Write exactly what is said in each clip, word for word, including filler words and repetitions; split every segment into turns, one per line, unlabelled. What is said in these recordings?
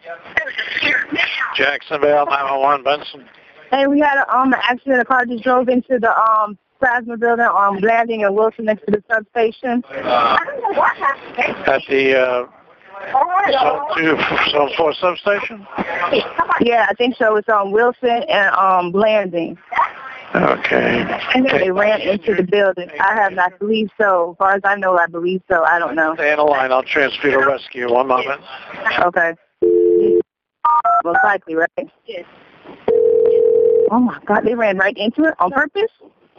Jacksonville, nine one one, Benson.
Hey, we had a, um, an accident. A car just drove into the um, plasma building on Blanding and Wilson next to the substation.
At the uh, Zone two, Zone four substation?
Yeah, I think so. It's on Wilson and um, Blanding.
Okay.
They ran into the building. I have not believed so. As far as I know, I believe so. I don't know.
Stay on the line. I'll transfer to rescue. One moment.
Okay. Most likely, right? Yes. Oh, my God. They ran right into it on purpose?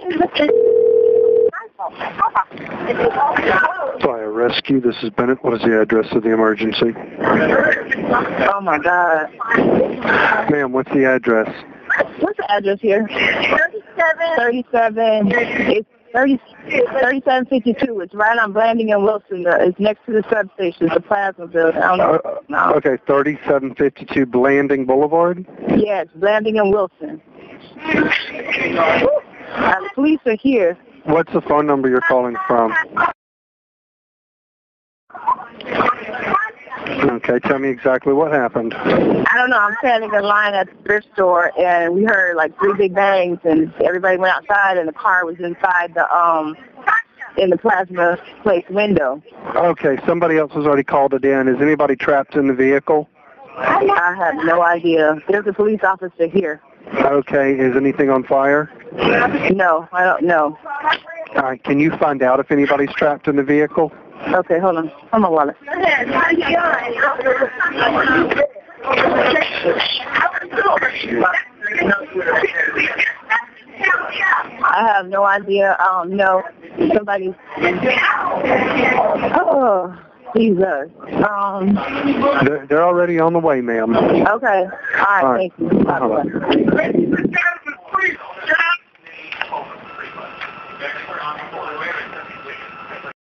Fire rescue, this is Bennett. What is the address of the emergency?
Oh, my God.
Ma'am, what's the address?
What's the address here? thirty-seven. It's thirty, thirty-seven fifty-two. It's right on Blanding and Wilson. It's next to the substation. It's a plasma building. I don't know.
Uh,
No.
Okay, thirty-seven fifty-two Blanding Boulevard?
Yes, Blanding and Wilson. Uh, the police are here.
What's the phone number you're calling from? Okay, tell me exactly what happened.
I don't know. I'm standing in line at the thrift store, and we heard like three big bangs, and everybody went outside, and the car was inside the um in the plasma place window.
Okay, somebody else has already called it in. Is anybody trapped in the vehicle?
I have no idea. There's a police officer here.
Okay, is anything on fire?
No, I don't know.
All right, can you find out if anybody's trapped in the vehicle?
Okay, hold on. Hold on, Wallace. I have no idea. Um, no. Somebody. Oh, Jesus. Um.
They're, they're already on the way, ma'am.
Okay. All right.
All right.
Thank you.
All right.